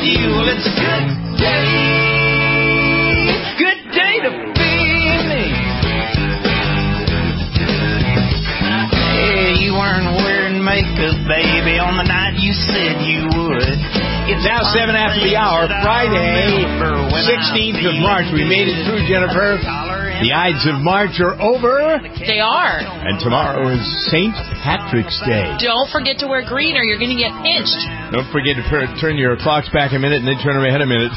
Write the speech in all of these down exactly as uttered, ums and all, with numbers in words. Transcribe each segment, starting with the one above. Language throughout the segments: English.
you. Well, it's a good day. Good day to be me. Hey, you weren't wearing makeup, baby, on the night you said you would. It's now seven after the hour, Friday, sixteenth of March. We made it through, Jennifer. The Ides of March are over. They are. And tomorrow is Saint Patrick's Day. Don't forget to wear green or you're going to get pinched. Don't forget to per- turn your clocks back a minute and then turn them ahead a minute.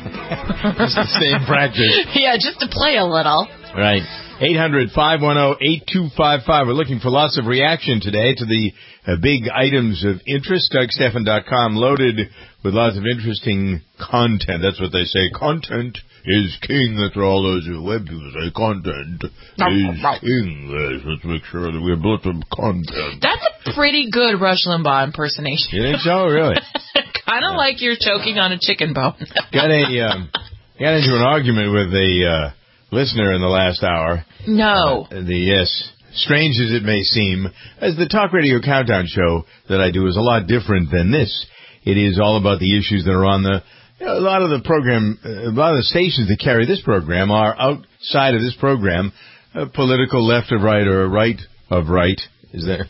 It's the same practice. Yeah, just to play a little. Right. eight hundred, five one zero, eight two five five. We're looking for lots of reaction today to the uh, big items of interest. Doug Stephan dot com loaded with lots of interesting content. That's what they say. Content is king. That's what all those web people say. Content is king. Let's make sure that we're built of content. That's a pretty good Rush Limbaugh impersonation. You think so? Really? Kind of yeah. Like you're choking on a chicken bone. got a um, got into an argument with a uh, listener in the last hour. No. Uh, the yes. Strange as it may seem, as the Talk Radio Countdown show that I do is a lot different than this. It is all about the issues that are on the... A lot of the program, a lot of the stations that carry this program are outside of this program. Uh, political left of right or right of right. Is there?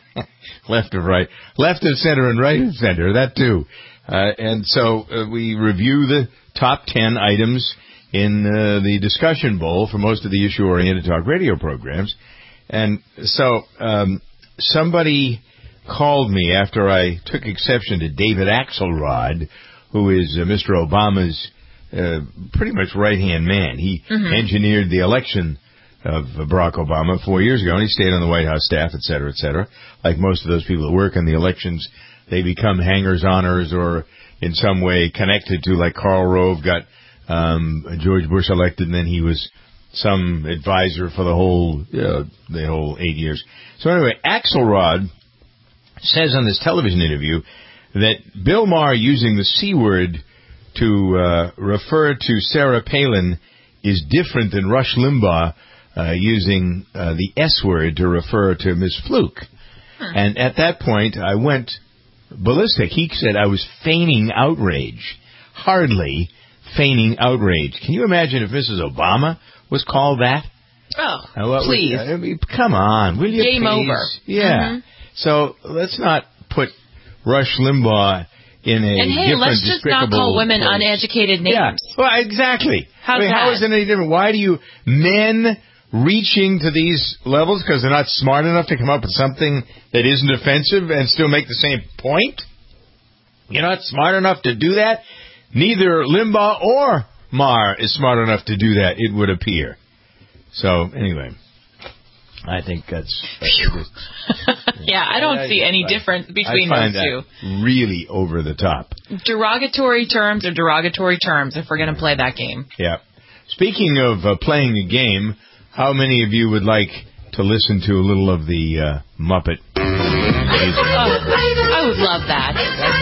Left of right. Left of center and right of center. That too. Uh, and so uh, we review the top ten items in uh, the discussion bowl for most of the issue-oriented talk radio programs. And so um, somebody called me after I took exception to David Axelrod, who is uh, Mister Obama's uh, pretty much right-hand man. He mm-hmm. engineered the election of uh, Barack Obama four years ago, and he stayed on the White House staff, et cetera, et cetera. Like most of those people that work in the elections, they become hangers-oners or in some way connected to, like Karl Rove got um, George Bush elected, and then he was some advisor for the whole uh, the whole eight years. So anyway, Axelrod says on this television interview that Bill Maher using the C word to uh, refer to Sarah Palin is different than Rush Limbaugh uh, using uh, the S word to refer to Miz Fluke. Hmm. And at that point, I went ballistic. He said I was feigning outrage. Hardly feigning outrage. Can you imagine if Missus Obama was called that? Oh, uh, please. Was, I mean, come on, will you Game please? over. Yeah. Mm-hmm. So let's not put Rush Limbaugh in a and hey, different, let's just not call women place. Uneducated names. Yeah, well, exactly. How's I mean, that? How is it any different? Why do you men reaching to these levels because they're not smart enough to come up with something that isn't offensive and still make the same point? You're not smart enough to do that. Neither Limbaugh or Maher is smart enough to do that, it would appear. So, anyway, I think that's... that's yeah, I don't I, see any I, difference between I find those two. That really over the top. Derogatory terms are derogatory terms if we're going to play that game. Yeah. Speaking of uh, playing a game, how many of you would like to listen to a little of the uh, Muppet? Oh, I would love that.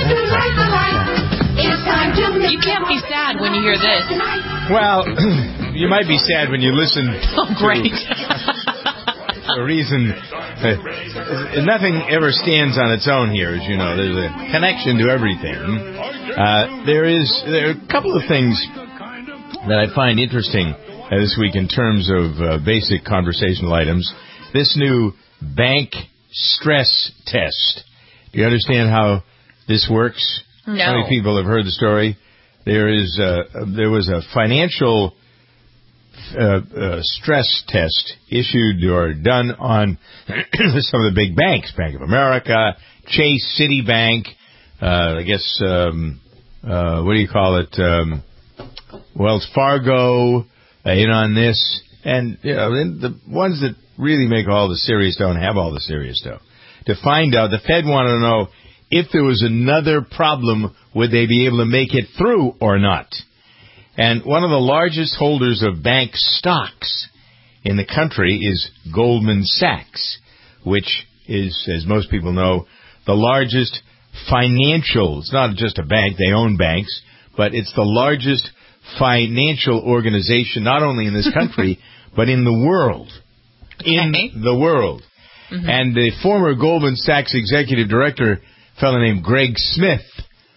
You can't be sad when you hear this. Well, you might be sad when you listen. Oh, great. The reason uh, nothing ever stands on its own here, as you know. There's a connection to everything. Uh, there is there are a couple of things that I find interesting uh, this week in terms of uh, basic conversational items. This new bank stress test. Do you understand how this works? No. How many people have heard the story? There is a, there was a financial uh, uh, stress test issued or done on some of the big banks, Bank of America, Chase, Citibank, uh, I guess, um, uh, what do you call it, um, Wells Fargo, uh, in on this. And, you know, the ones that really make all the serious dough and have all the serious dough. To find out, the Fed wanted to know if there was another problem, would they be able to make it through or not? And one of the largest holders of bank stocks in the country is Goldman Sachs, which is, as most people know, the largest financial, it's not just a bank, they own banks, but it's the largest financial organization, not only in this country, but in the world. In okay. the world. Mm-hmm. And the former Goldman Sachs executive director, a fellow named Greg Smith,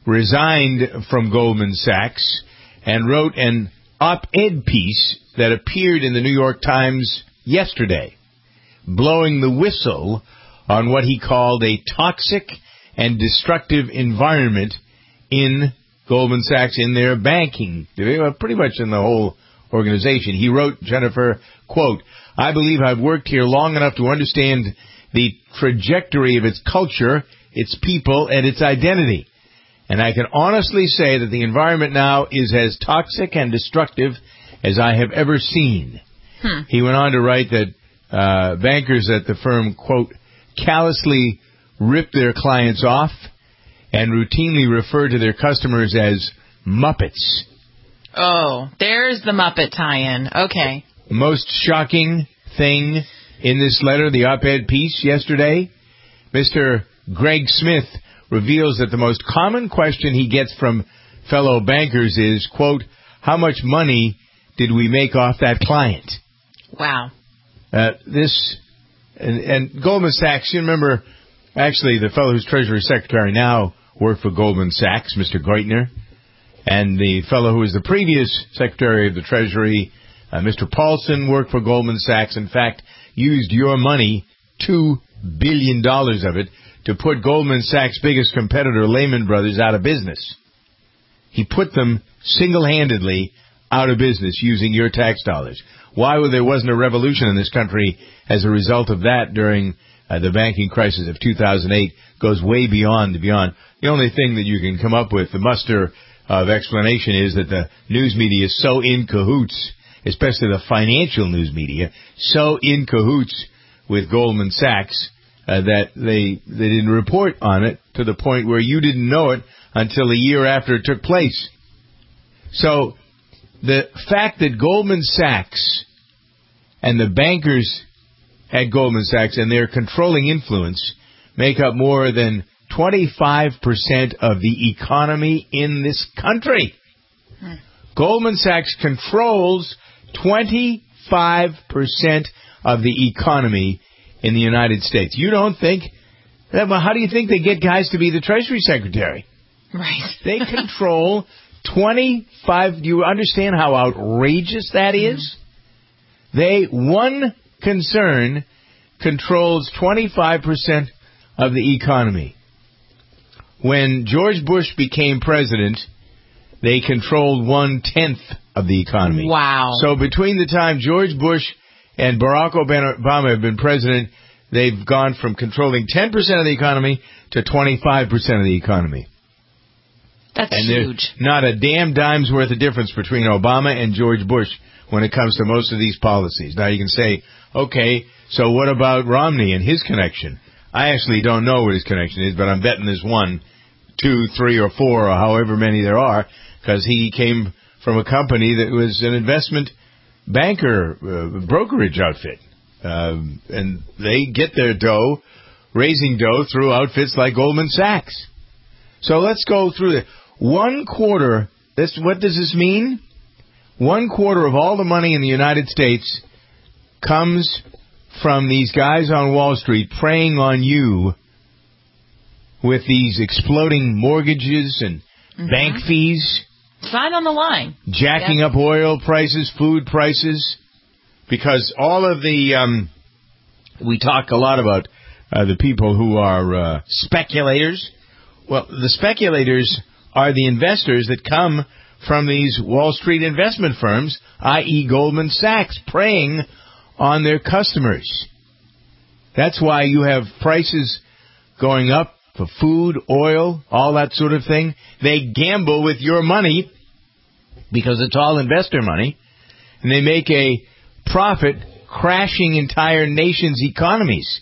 resigned from Goldman Sachs and wrote an op-ed piece that appeared in the New York Times yesterday, blowing the whistle on what he called a toxic and destructive environment in Goldman Sachs, in their banking, pretty much in the whole organization. He wrote, Jennifer, quote, "I believe I've worked here long enough to understand the trajectory of its culture, its people, and its identity. And I can honestly say that the environment now is as toxic and destructive as I have ever seen." Hmm. He went on to write that uh, bankers at the firm, quote, "callously rip their clients off and routinely refer to their customers as Muppets." Oh, there's the Muppet tie-in. Okay. Most shocking thing in this letter, the op-ed piece yesterday, Mister Greg Smith reveals that the most common question he gets from fellow bankers is, quote, "How much money did we make off that client?" Wow. Uh, this, and, and Goldman Sachs, you remember, actually, the fellow who's Treasury Secretary now worked for Goldman Sachs, Mister Geithner, and the fellow who was the previous Secretary of the Treasury, uh, Mister Paulson, worked for Goldman Sachs. In fact, used your money, two billion dollars of it, to put Goldman Sachs' biggest competitor, Lehman Brothers, out of business. He put them single-handedly out of business using your tax dollars. Why there wasn't a revolution in this country as a result of that during uh, the banking crisis of two thousand eight goes way beyond beyond. The only thing that you can come up with, the muster of explanation, is that the news media is so in cahoots, especially the financial news media, so in cahoots with Goldman Sachs uh, that they they didn't report on it to the point where you didn't know it until a year after it took place. So the fact that Goldman Sachs and the bankers at Goldman Sachs and their controlling influence make up more than twenty-five percent of the economy in this country. Hmm. Goldman Sachs controls twenty-five percent of the economy in the United States. You don't think that? Well, how do you think they get guys to be the Treasury Secretary? Right. They control twenty-five. Do you understand how outrageous that is? They, one concern, controls twenty-five percent of the economy. When George Bush became president, they controlled one-tenth of the economy. Wow. So between the time George Bush and Barack Obama have been president, they've gone from controlling ten percent of the economy to twenty-five percent of the economy. That's and huge. Not a damn dime's worth of difference between Obama and George Bush when it comes to most of these policies. Now you can say, okay, so what about Romney and his connection? I actually don't know what his connection is, but I'm betting there's one, two, three, or four, or however many there are, because he came from a company that was an investment banker, uh, brokerage outfit. Um, and they get their dough, raising dough, through outfits like Goldman Sachs. So let's go through it. One quarter, this, what does this mean? One quarter of all the money in the United States comes from these guys on Wall Street preying on you with these exploding mortgages and mm-hmm. bank fees. Sign on the line. Jacking yep. up oil prices, food prices. Because all of the, um, we talk a lot about uh, the people who are uh, speculators. Well, the speculators are the investors that come from these Wall Street investment firms, that is. Goldman Sachs, preying on their customers. That's why you have prices going up for food, oil, all that sort of thing. They gamble with your money because it's all investor money, and they make a profit crashing entire nations' economies.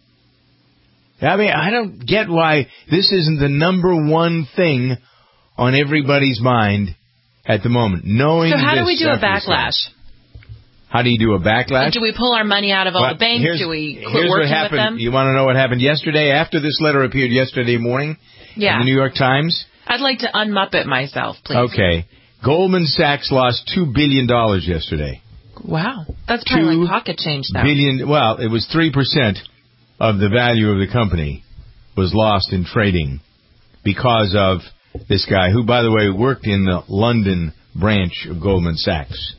I mean, I don't get why this isn't the number one thing on everybody's mind at the moment. Knowing so how this do we do a backlash? How do you do a backlash? Do we pull our money out of all well, the banks? Do we quit what working happened. with them? You want to know what happened yesterday? After this letter appeared yesterday morning yeah. in the New York Times? I'd like to unmuppet myself, please. Okay. Goldman Sachs lost two billion dollars yesterday. Wow. That's probably Two like pocket change, though. Billion, well, it was three percent of the value of the company was lost in trading because of this guy, who, by the way, worked in the London branch of Goldman Sachs.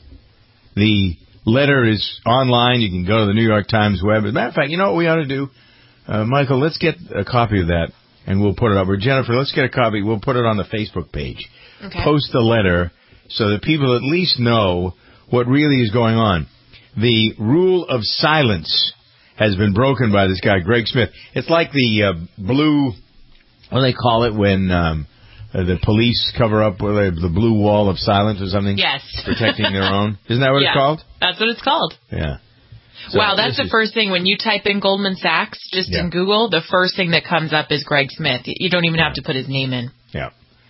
The letter is online. You can go to the New York Times web. As a matter of fact, you know what we ought to do? Uh, Michael, let's get a copy of that, and we'll put it up. Or Jennifer, let's get a copy. We'll put it on the Facebook page. Okay. Post the letter so that people at least know what really is going on. The rule of silence has been broken by this guy, Greg Smith. It's like the uh, blue, what do they call it when um, uh, the police cover up with uh, the blue wall of silence or something? Yes. Protecting their own. Isn't that what yeah, it's called? That's what it's called. Yeah. So wow, that's the is, first thing. When you type in Goldman Sachs, just yeah. in Google, the first thing that comes up is Greg Smith. You don't even have to put his name in. Yeah.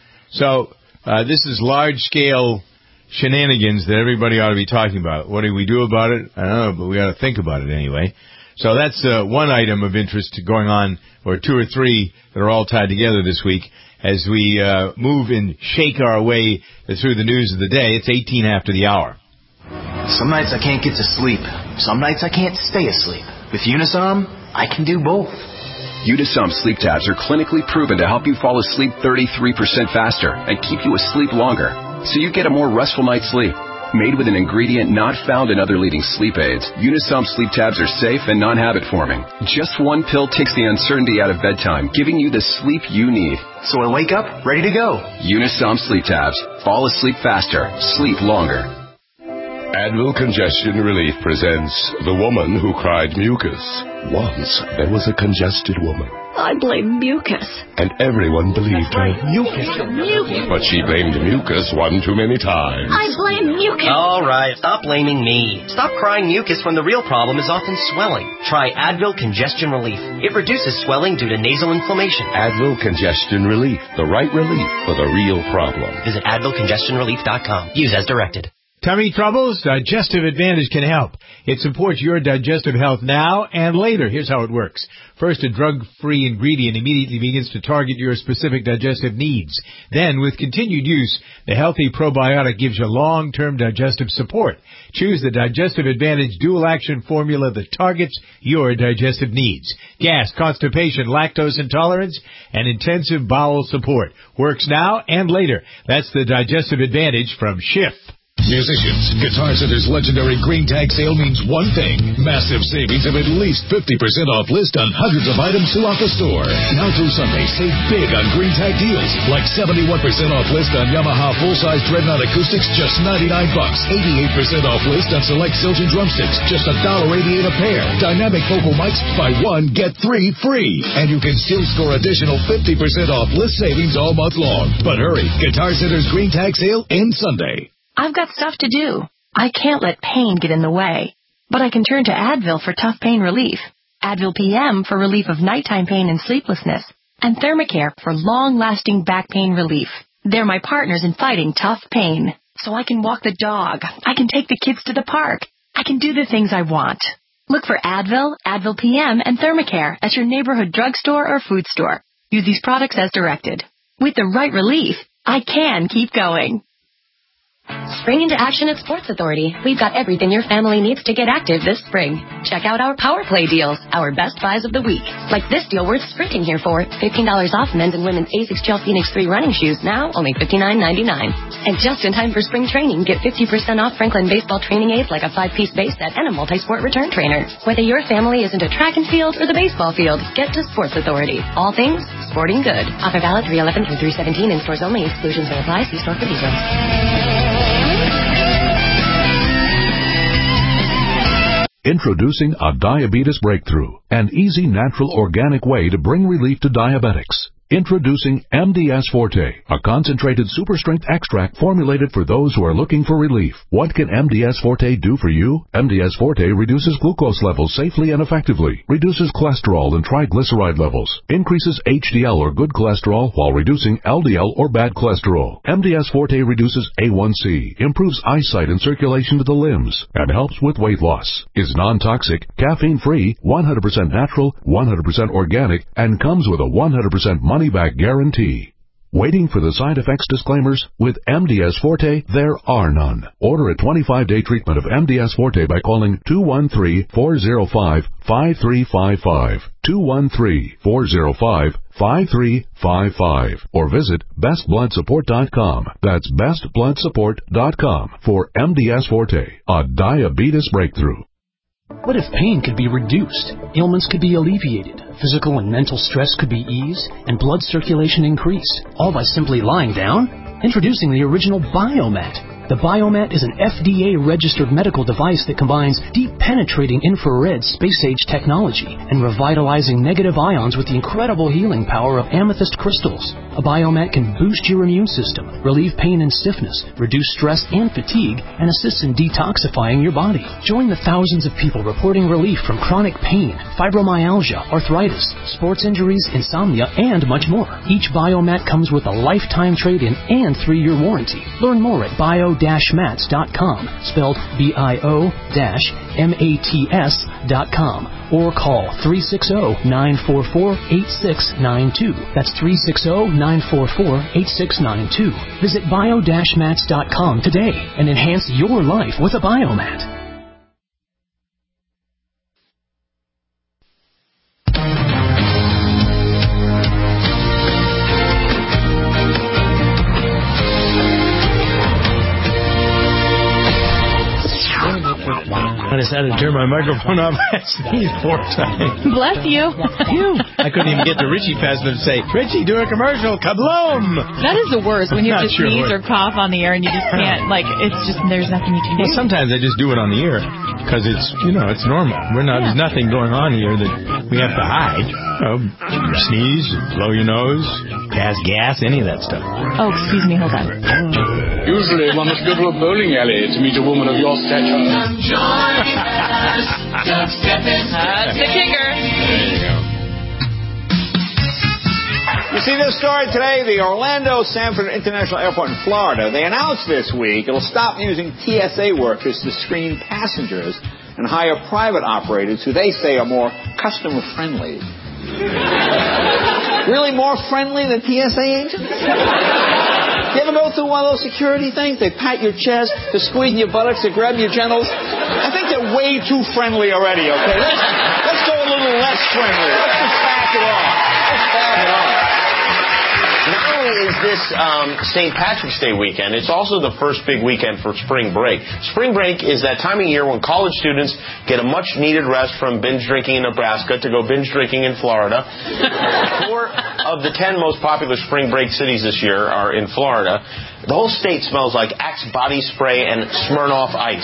So uh, this is large-scale shenanigans that everybody ought to be talking about. What do we do about it? I don't know, but we ought to think about it anyway. So that's uh, one item of interest going on, or two or three that are all tied together this week as we uh, move and shake our way through the news of the day. It's eighteen after the hour. Some nights I can't get to sleep. Some nights I can't stay asleep. With Unisom, I can do both. Unisom sleep tabs are clinically proven to help you fall asleep thirty-three percent faster and keep you asleep longer, so you get a more restful night's sleep. Made with an ingredient not found in other leading sleep aids, Unisom sleep tabs are safe and non-habit forming. Just one pill takes the uncertainty out of bedtime, giving you the sleep you need. So I wake up ready to go. Unisom sleep tabs. Fall asleep faster. Sleep longer. Advil Congestion Relief presents The Woman Who Cried Mucus. Once there was a congested woman. I blame mucus. And everyone believed her. Mucus. Mucus. But she blamed mucus one too many times. I blame mucus. All right, stop blaming me. Stop crying mucus when the real problem is often swelling. Try Advil Congestion Relief. It reduces swelling due to nasal inflammation. Advil Congestion Relief. The right relief for the real problem. Visit Advil Congestion Relief dot com. Use as directed. Tummy troubles? Digestive Advantage can help. It supports your digestive health now and later. Here's how it works. First, a drug-free ingredient immediately begins to target your specific digestive needs. Then, with continued use, the healthy probiotic gives you long-term digestive support. Choose the Digestive Advantage dual-action formula that targets your digestive needs. Gas, constipation, lactose intolerance, and intensive bowel support. Works now and later. That's the Digestive Advantage from Schiff. Musicians, Guitar Center's legendary Green Tag sale means one thing. Massive savings of at least fifty percent off list on hundreds of items throughout the store. Now through Sunday, save big on Green Tag deals. Like seventy-one percent off list on Yamaha full-size Dreadnought acoustics, just ninety-nine bucks. eighty-eight percent off list on select Zildjian drumsticks, just one dollar eighty-eight a pair. Dynamic vocal mics, buy one, get three free. And you can still score additional fifty percent off list savings all month long. But hurry, Guitar Center's Green Tag sale ends Sunday. I've got stuff to do. I can't let pain get in the way. But I can turn to Advil for tough pain relief, Advil P M for relief of nighttime pain and sleeplessness, and Thermacare for long-lasting back pain relief. They're my partners in fighting tough pain. So I can walk the dog. I can take the kids to the park. I can do the things I want. Look for Advil, Advil P M, and Thermacare at your neighborhood drugstore or food store. Use these products as directed. With the right relief, I can keep going. Spring into action at Sports Authority. We've got everything your family needs to get active this spring. Check out our Power Play deals, our best buys of the week. Like this deal worth sprinting here for. fifteen dollars off men's and women's ASICS Gel Phoenix three running shoes, now only fifty-nine ninety-nine. And just in time for spring training, get fifty percent off Franklin baseball training aids like a five-piece base set and a multi-sport return trainer. Whether your family is into track and field or the baseball field, get to Sports Authority. All things sporting good. Offer valid three eleven through three seventeen in stores only. Exclusions may apply. See store for details. Introducing a diabetes breakthrough, an easy, natural, organic way to bring relief to diabetics. Introducing M D S Forte, a concentrated super-strength extract formulated for those who are looking for relief. What can M D S Forte do for you? M D S Forte reduces glucose levels safely and effectively, reduces cholesterol and triglyceride levels, increases H D L or good cholesterol while reducing L D L or bad cholesterol. M D S Forte reduces A one C, improves eyesight and circulation to the limbs, and helps with weight loss. Is non-toxic, caffeine-free, one hundred percent natural, one hundred percent organic, and comes with a one hundred percent money money-back guarantee. Waiting for the side effects disclaimers? With M D S Forte, there are none. Order a twenty-five day treatment of M D S Forte by calling two one three, four zero five, five three five five. two one three, four zero five, five three five five or visit best blood support dot com. That's best blood support dot com for M D S Forte, a diabetes breakthrough. What if pain could be reduced, ailments could be alleviated, physical and mental stress could be eased, and blood circulation increased, all by simply lying down? Introducing the original Biomat. The Biomat is an F D A-registered medical device that combines deep-penetrating infrared space-age technology and revitalizing negative ions with the incredible healing power of amethyst crystals. A Biomat can boost your immune system, relieve pain and stiffness, reduce stress and fatigue, and assist in detoxifying your body. Join the thousands of people reporting relief from chronic pain, fibromyalgia, arthritis, sports injuries, insomnia, and much more. Each Biomat comes with a lifetime trade-in and three-year warranty. Learn more at bio mats dot com, spelled B I O M A T S dot com, or call three six zero, nine four four, eight six nine two. That's three six zero, nine four four, eight six nine two. Visit bio mats dot com today and enhance your life with a Biomat. I decided to turn my microphone off. I sneezed four times. Bless you. you. I couldn't even get to Richie fast enough to say, Richie, do a commercial, kabloom! That is the worst, when you have to Sure sneeze what. or cough on the air and you just can't, like, it's just, there's nothing you can do. Well, sometimes I just do it on the air because it's, you know, it's normal. We're not, yeah. There's nothing going on here that we have to hide. You know, sneeze, blow your nose, pass gas, any of that stuff. Oh, excuse me, hold on. Usually one must go to a bowling alley to meet a woman of your stature. That's the kicker. There you go. You see this story today, the Orlando Sanford International Airport in Florida. They announced this week it'll stop using T S A workers to screen passengers and hire private operators who they say are more customer-friendly. Really more friendly than T S A agents? You ever go through one of those security things? They pat your chest, they're squeezing your buttocks, they grab your genitals. I think they're way too friendly already, okay? Let's, let's go a little less friendly. Let's just back it off. Let's back it off. Not only is this um, Saint Patrick's Day weekend, it's also the first big weekend for spring break. Spring break is that time of year when college students get a much-needed rest from binge drinking in Nebraska to go binge drinking in Florida. Four of the ten most popular spring break cities this year are in Florida. The whole state smells like Axe body spray and Smirnoff Ice.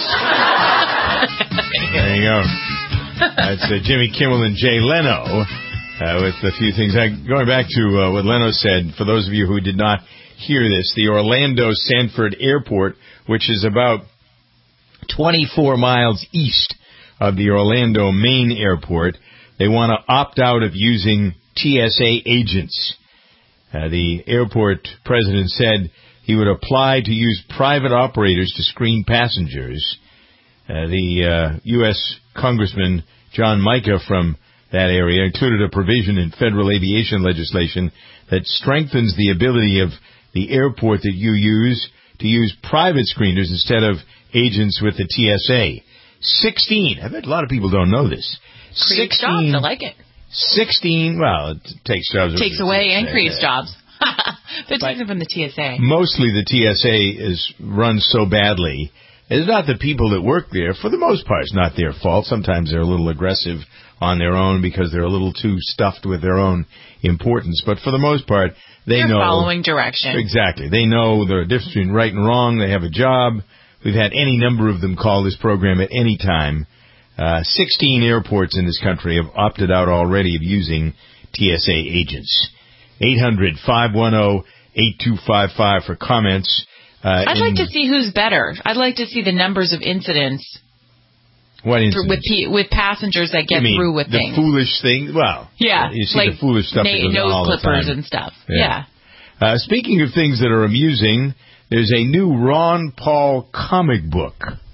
There you go. That's uh, Jimmy Kimmel and Jay Leno. Uh, with a few things. I, going back to uh, what Leno said, for those of you who did not hear this, the Orlando Sanford Airport, which is about twenty-four miles east of the Orlando main airport, they want to opt out of using T S A agents. Uh, the airport president said he would apply to use private operators to screen passengers. Uh, the uh, U S Congressman John Mica from that area included a provision in federal aviation legislation that strengthens the ability of the airport that you use to use private screeners instead of agents with the T S A. Sixteen. I bet a lot of people don't know this. Creates jobs. I like it. Sixteen. Well, it takes jobs. Takes away and creates jobs. But takes it from the T S A. Mostly the T S A is run so badly. It's not the people that work there. For the most part, it's not their fault. Sometimes they're a little aggressive on their own because they're a little too stuffed with their own importance. But for the most part, they they're know. following direction. Exactly. They know the difference between right and wrong. They have a job. We've had any number of them call this program at any time. Uh, sixteen airports in this country have opted out already of using T S A agents. eight hundred, five one zero, eight two five five for comments. Uh, I'd like to see who's better. I'd like to see the numbers of incidents. What incidents? With, with passengers that get through with the things. The foolish thing? Well, yeah, you see like the foolish stuff na- that goes nose on all clippers the time. and stuff. Yeah. yeah. Uh, speaking of things that are amusing, there's a new Ron Paul comic book.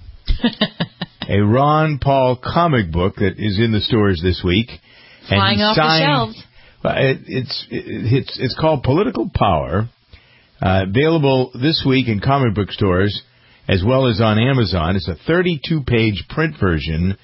A Ron Paul comic book that is in the stores this week. Flying and off signed, the shelves. Uh, it, it's, it, it's, it's called Political Power. Uh, available this week in comic book stores as well as on Amazon. It's a thirty-two page print version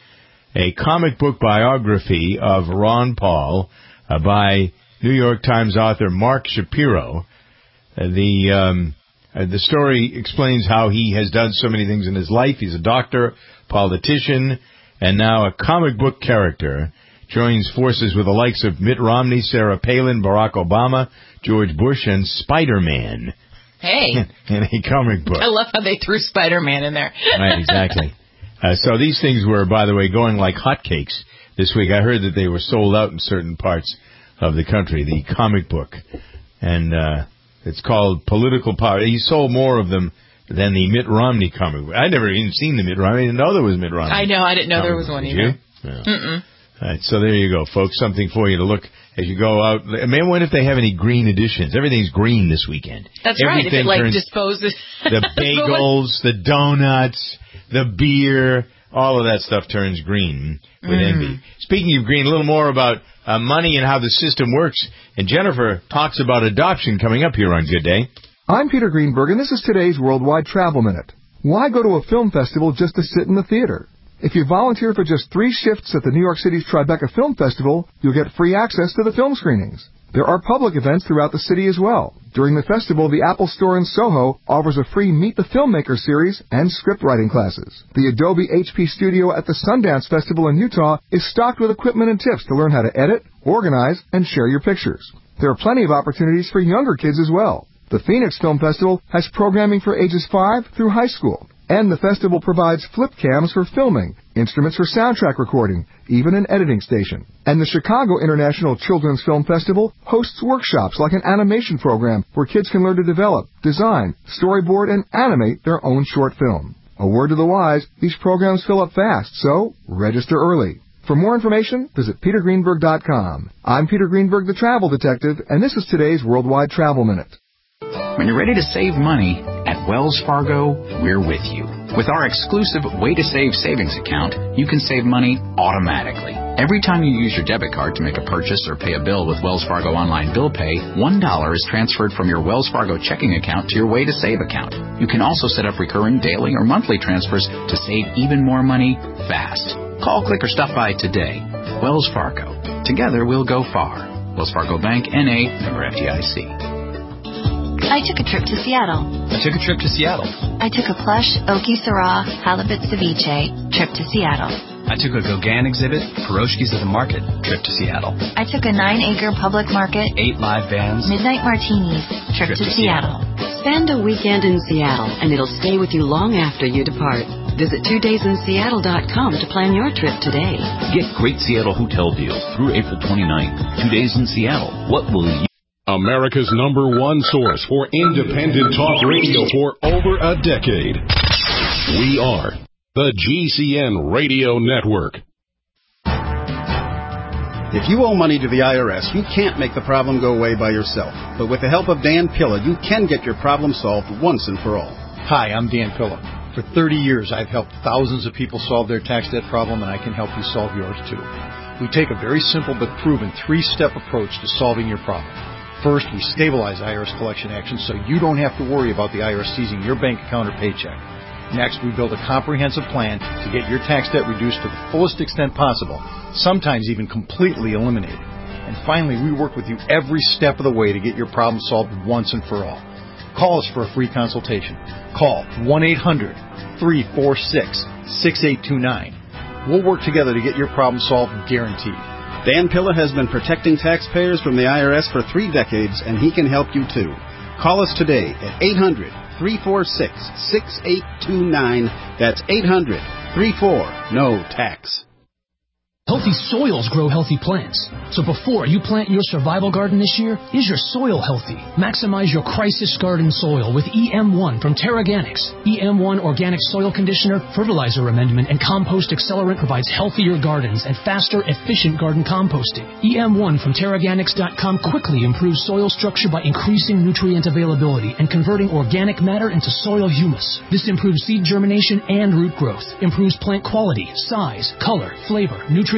a comic book biography of Ron Paul uh, by New York Times author Mark Shapiro. Uh, the um, uh, the story explains how he has done so many things in his life. He's a doctor, politician, and now a comic book character. Joins forces with the likes of Mitt Romney, Sarah Palin, Barack Obama, George Bush, and Spider-Man. Hey. In a comic book. I love how they threw Spider-Man in there. Right, exactly. Uh, so these things were, by the way, going like hotcakes this week. I heard that they were sold out in certain parts of the country, the comic book. And uh, it's called Political Power. He sold more of them than the Mitt Romney comic book. I'd never even seen the Mitt Romney. I didn't know there was Mitt Romney. I know. I didn't know there was one Did either. You? Yeah. Mm-mm. All right, so there you go, folks. Something for you to look as you go out. I mean, I wonder if they have any green editions. Everything's green this weekend. That's Everything right. If it, like, turns, disposes... The bagels, the donuts, the beer, all of that stuff turns green with Mm. envy. Speaking of green, a little more about uh, money and how the system works. And Jennifer talks about adoption coming up here on Good Day. I'm Peter Greenberg, and this is today's Worldwide Travel Minute. Why go to a film festival just to sit in the theater? If you volunteer for just three shifts at the New York City's Tribeca Film Festival, you'll get free access to the film screenings. There are public events throughout the city as well. During the festival, the Apple Store in Soho offers a free Meet the Filmmaker series and script writing classes. The Adobe H P Studio at the Sundance Festival in Utah is stocked with equipment and tips to learn how to edit, organize, and share your pictures. There are plenty of opportunities for younger kids as well. The Phoenix Film Festival has programming for ages five through high school. And the festival provides flip cams for filming, instruments for soundtrack recording, even an editing station. And the Chicago International Children's Film Festival hosts workshops like an animation program where kids can learn to develop, design, storyboard, and animate their own short film. A word to the wise, these programs fill up fast, so register early. For more information, visit peter greenberg dot com. I'm Peter Greenberg, the Travel Detective, and this is today's Worldwide Travel Minute. When you're ready to save money, at Wells Fargo, we're with you. With our exclusive Way to Save savings account, you can save money automatically. Every time you use your debit card to make a purchase or pay a bill with Wells Fargo Online Bill Pay, one dollar is transferred from your Wells Fargo checking account to your Way to Save account. You can also set up recurring daily or monthly transfers to save even more money fast. Call, click, or stop by today. Wells Fargo. Together, we'll go far. Wells Fargo Bank, N A, member F D I C. I took a trip to Seattle. I took a trip to Seattle. I took a plush Oki Syrah halibut ceviche trip to Seattle. I took a Gauguin exhibit, Piroshkis at the Market trip to Seattle. I took a nine-acre public market, Eight live bands, Midnight Martinis trip, trip to, to Seattle. Seattle. Spend a weekend in Seattle, and it'll stay with you long after you depart. Visit two days in seattle dot com to plan your trip today. Get great Seattle hotel deals through April twenty-ninth. Two days in Seattle. What will you... America's number one source for independent talk radio for over a decade. We are the G C N Radio Network. If you owe money to the I R S, you can't make the problem go away by yourself. But with the help of Dan Pilla, you can get your problem solved once and for all. Hi, I'm Dan Pilla. For thirty years, I've helped thousands of people solve their tax debt problem, and I can help you solve yours too. We take a very simple but proven three-step approach to solving your problem. First, we stabilize I R S collection actions so you don't have to worry about the I R S seizing your bank account or paycheck. Next, we build a comprehensive plan to get your tax debt reduced to the fullest extent possible, sometimes even completely eliminated. And finally, we work with you every step of the way to get your problem solved once and for all. Call us for a free consultation. Call one eight hundred, three four six, six eight two nine. We'll work together to get your problem solved, guaranteed. Dan Pilla has been protecting taxpayers from the I R S for three decades, and he can help you too. Call us today at eight hundred, three four six, six eight two nine. That's eight hundred, three four, N O tax. Healthy soils grow healthy plants. So before you plant your survival garden this year, is your soil healthy? Maximize your crisis garden soil with E M one from TerraGanix. E M one Organic Soil Conditioner, Fertilizer Amendment, and Compost Accelerant provides healthier gardens and faster, efficient garden composting. E M one from Terraganix dot com quickly improves soil structure by increasing nutrient availability and converting organic matter into soil humus. This improves seed germination and root growth, improves plant quality, size, color, flavor, nutrient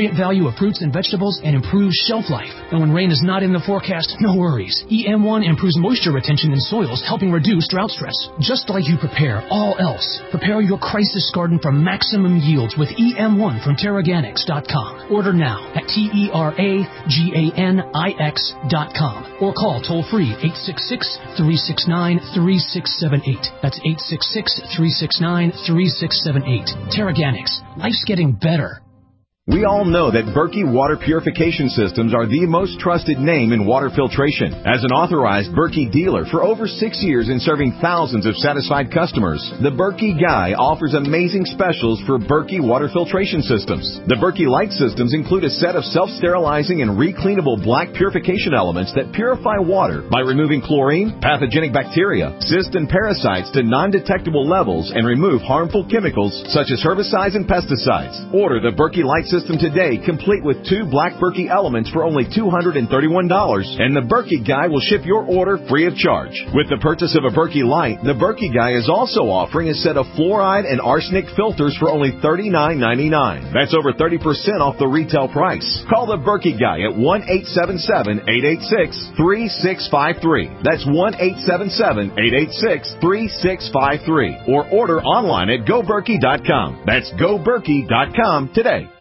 nutrient value of fruits and vegetables and improves shelf life. And when rain is not in the forecast, no worries. E M one improves moisture retention in soils, helping reduce drought stress. Just like you prepare all else, prepare your crisis garden for maximum yields with E M one from Terraganics dot com. Order now at T E R A G A N I X dot com or call toll-free eight six six, three six nine, three six seven eight. That's eight six six, three six nine, three six seven eight. Terraganics. Life's getting better. We all know that Berkey Water Purification Systems are the most trusted name in water filtration. As an authorized Berkey dealer for over six years and serving thousands of satisfied customers, the Berkey Guy offers amazing specials for Berkey Water Filtration Systems. The Berkey Light Systems include a set of self-sterilizing and recleanable black purification elements that purify water by removing chlorine, pathogenic bacteria, cysts, and parasites to non-detectable levels and remove harmful chemicals such as herbicides and pesticides. Order the Berkey Light System today, complete with two black Berkey elements for only two hundred thirty-one dollars, and the Berkey Guy will ship your order free of charge. With the purchase of a Berkey Light, the Berkey Guy is also offering a set of fluoride and arsenic filters for only thirty-nine ninety-nine. That's over thirty percent off the retail price. Call the Berkey Guy at one eight seven seven, eight eight six, three six five three. That's one eight seven seven, eight eight six, three six five three. Or order online at go berkey dot com. That's go berkey dot com today.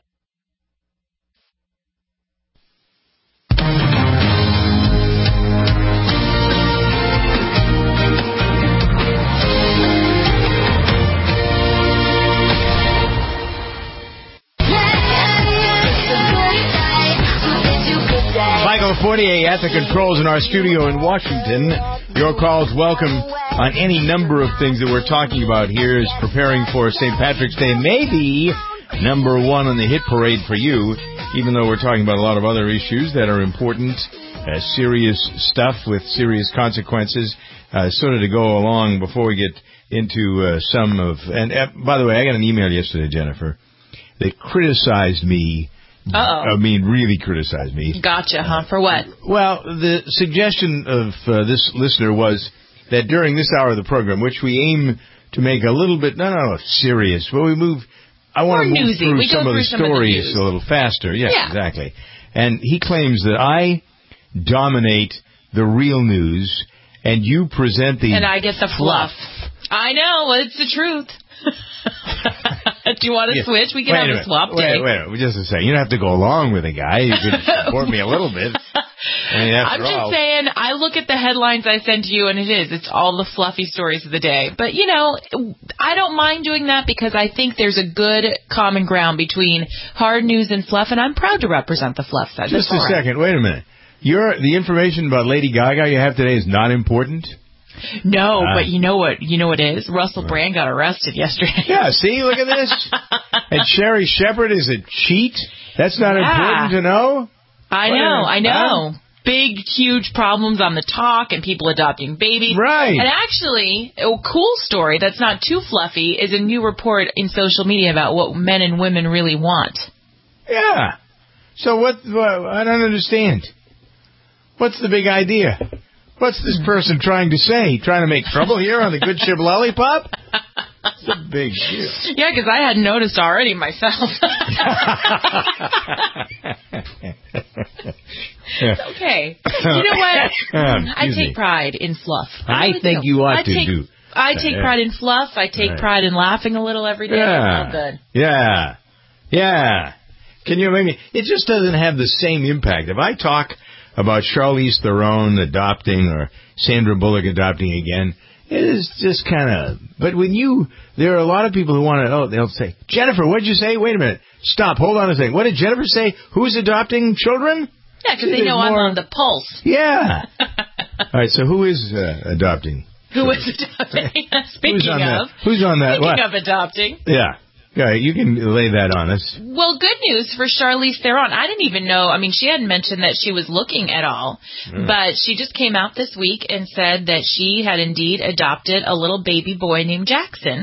Michael Fortier at the controls in our studio in Washington. Your calls welcome on any number of things that we're talking about here is preparing for Saint Patrick's Day. Maybe number one on the hit parade for you, even though we're talking about a lot of other issues that are important, uh, serious stuff with serious consequences. Uh, sort of to go along before we get into uh, some of... And uh, by the way, I got an email yesterday, Jennifer, that criticized me. Uh-oh. I mean, really criticized me. Gotcha, huh? For what? Well, the suggestion of uh, this listener was that during this hour of the program, which we aim to make a little bit, no, no, serious, but we move, I want to move newsy. through We some go of through the some of the stories news. a little faster. Yes, Yeah. exactly. And he claims that I dominate the real news and you present the And I get the fluff. I know, it's the truth. Do you want to Yeah. switch? We can Wait have a a minute. swap wait, day. Wait, wait, just a second. You don't have to go along with a guy. You could support me a little bit. I mean, after I'm just all, saying, I look at the headlines I send to you, and it is. It's all the fluffy stories of the day. But, you know, I don't mind doing that because I think there's a good common ground between hard news and fluff, and I'm proud to represent the fluff side. Just That's a all right. second. Wait a minute. Your the information about Lady Gaga you have today is not important? No, Uh, but you know what? You know what it is? Russell Brand got arrested yesterday. Yeah, see, look at this. And Sherry Shepard is a cheat? That's not Yeah. important to know? I What know, a- I know. Big, huge problems on the talk and people adopting babies. Right. And actually, a cool story that's not too fluffy is a new report in social media about what men and women really want. Yeah. So what, what I don't understand. What's the big idea? What's this person trying to say? Trying to make trouble here on the Good Ship Lollipop? It's a big deal. Yeah, because I hadn't noticed already myself. It's okay. You know what? I Excuse take me. pride in fluff. I really think do. you ought I to take, do. I take Yeah. pride in fluff. I take Right. pride in laughing a little every day. Yeah. It's all good. Yeah. Yeah. Can you maybe? It just doesn't have the same impact. If I talk about Charlize Theron adopting or Sandra Bullock adopting again, it is just kind of... But when you... There are a lot of people who want to... Oh, they'll say, Jennifer, what did you say? Wait a minute. Stop. Hold on a second. What did Jennifer say? Who's adopting children? Yeah, because See, they there's know I'm more- on the pulse. Yeah. All right, so who is uh, adopting? Who is adopting? Speaking Who's on of. that? Who's on that? Speaking What? of adopting. Yeah. All right, you can lay that on us. Well, good news for Charlize Theron. I didn't even know. I mean, she hadn't mentioned that she was looking at all. Mm. But she just came out this week and said that she had indeed adopted a little baby boy named Jackson.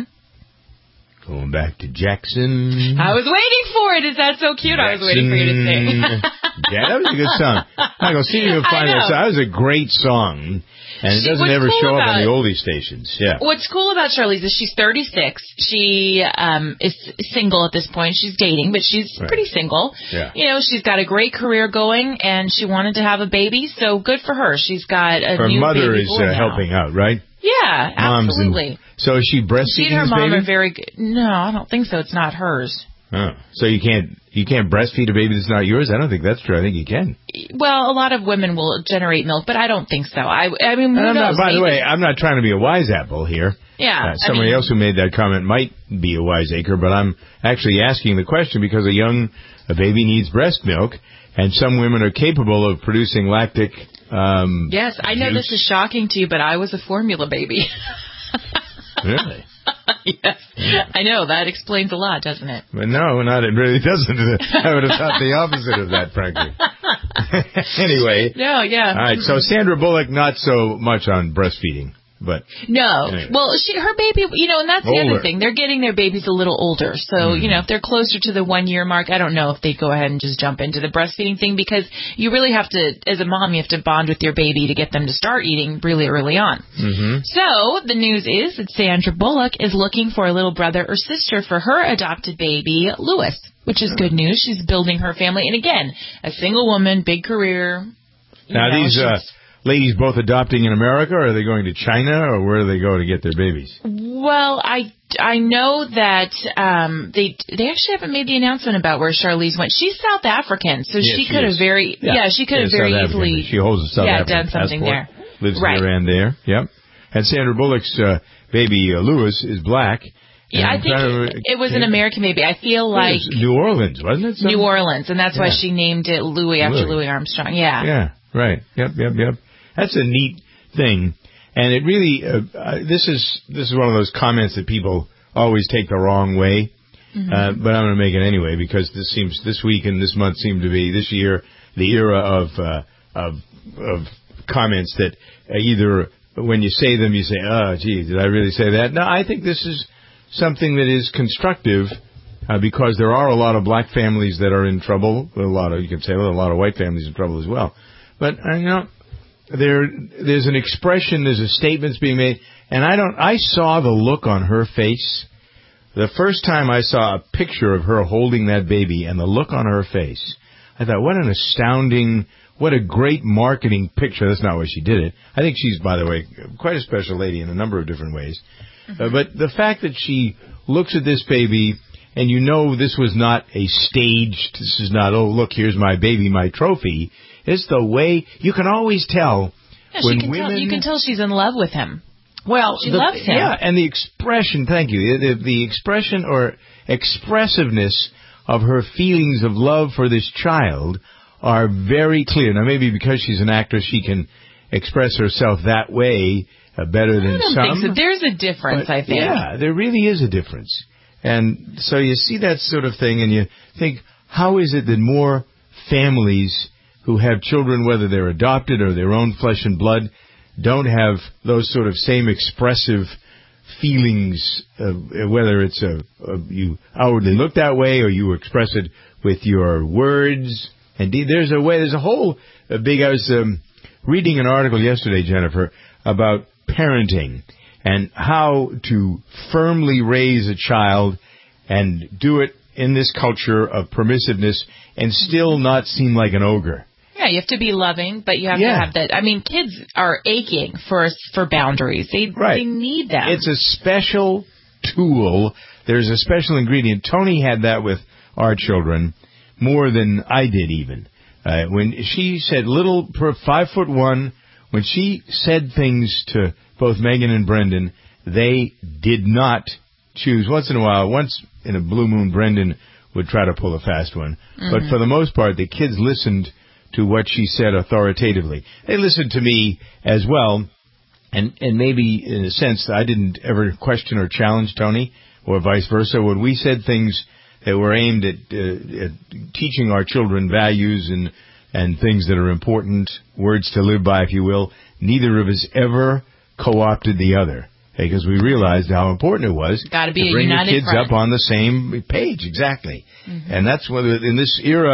Going back to Jackson. I was waiting for it. Is that so cute? I was waiting for you to say. Yeah, that was a good song. Michael, see if you can find that. That was a great song. And it She- doesn't what's ever cool show up about on the it- oldie stations. Yeah. What's cool about Charlize is she's thirty-six. She um, is single at this point. She's dating, but she's Right. pretty single. Yeah. You know, she's got a great career going, and she wanted to have a baby, so good for her. She's got a Her new mother baby is boy uh, now. helping out, right? Yeah, Moms and- absolutely. so is she She breastfeeding and her this mom baby? are very good. No, I don't think so. It's not hers. Oh. So you can't you can't breastfeed a baby that's not yours? I don't think that's true. I think you can. Well, a lot of women will generate milk, but I don't think so. I, I mean, who And I'm not, knows? by the Maybe- way, I'm not trying to be a wise apple here. Yeah, Uh, I somebody mean- else who made that comment might be a wiseacre, but I'm actually asking the question because a young a baby needs breast milk, and some women are capable of producing lactic. Um, Yes, I know juice. this is shocking to you, but I was a formula baby. Really? Yes, I know. That explains a lot, doesn't it? But no, not it really doesn't. I would have thought the opposite of that, frankly. Anyway. No, yeah. All right, so Sandra Bullock, not so much on breastfeeding, but No. Anyway. Well, she, her baby, you know, and that's the Older. other thing. They're getting their babies a little older. So, you know, if they're closer to the one year mark, I don't know if they'd go ahead and just jump into the breastfeeding thing because you really have to, as a mom, you have to bond with your baby to get them to start eating really early on. Mm-hmm. So, the news is that Sandra Bullock is looking for a little brother or sister for her adopted baby, Lewis, which is good news. She's building her family. And again, a single woman, big career. You Now, know, these uh, she's- ladies both adopting in America, or are they going to China, or where do they go to get their babies? Well, I, I know that um, they they actually haven't made the announcement about where Charlize went. She's South African, so Yes, she she could is. have very yeah, she could Yeah, have very South African. easily She holds a South yeah African done something passport, there. lives Right. here and there. Yep. And Sandra Bullock's uh, baby uh, Lewis is black. Yeah, And I I'm think trying to- it, it was an American baby. I feel It like was New Orleans, wasn't it? Some- New Orleans, and that's why Yeah. she named it Louis after Louis. Louis Armstrong. Yeah. Yeah, right. Yep, yep, yep. That's a neat thing, and it really uh, uh, this is this is one of those comments that people always take the wrong way. Mhm. Uh, but I'm going to make it anyway because this seems this week and this month seem to be this year the era of uh, of of comments that uh, either when you say them you say, oh, gee, did I really say that? No, I think this is something that is constructive. Uh, because there are a lot of black families that are in trouble. A lot of, you can say, well, a lot of white families in trouble as well. But, uh, you know, there, there's an expression, there's a statements being made, and I don't, I saw the look on her face. The first time I saw a picture of her holding that baby and the look on her face, I thought, what an astounding, what a great marketing picture. That's not why she did it. I think she's, by the way, quite a special lady in a number of different ways. Uh, but the fact that she looks at this baby, and you know this was not a staged, this is not, oh, look, here's my baby, my trophy. It's the way, you can always tell Yeah, when she can women... tell, you can tell she's in love with him. Well, she the, loves him. Yeah, and the expression, thank you, the, the expression or expressiveness of her feelings of love for this child are very clear. Now, maybe because she's an actress, she can express herself that way uh, better than I don't some. think so. There's a difference, But, I think. Yeah, there really is a difference. And so you see that sort of thing and you think, how is it that more families who have children, whether they're adopted or their own flesh and blood, don't have those sort of same expressive feelings, uh, whether it's a, a you outwardly look that way or you express it with your words. And there's a way, there's a whole a big, I was um, reading an article yesterday, Jennifer, about parenting and how to firmly raise a child and do it in this culture of permissiveness and still not seem like an ogre. Yeah, you have to be loving, but you have Yeah. to have that. I mean, kids are aching for for boundaries. They Right. they need them. It's a special tool. There's a special ingredient. Tony had that with our children more than I did even. Uh, when she said little, per five foot one, when she said things to both Megan and Brendan, they did not choose. Once in a while, once in a blue moon, Brendan would try to pull a fast one. But Mhm. for the most part, the kids listened to what she said authoritatively. They listened to me as well, and and maybe in a sense I didn't ever question or challenge Tony, or vice versa. When we said things that were aimed at, uh, at teaching our children values and and things that are important, words to live by, if you will, neither of us ever co-opted the other, because we realized how important it was Gotta be to a bring the united kids front. up on the same page. Exactly. Mhm. And that's what, in this era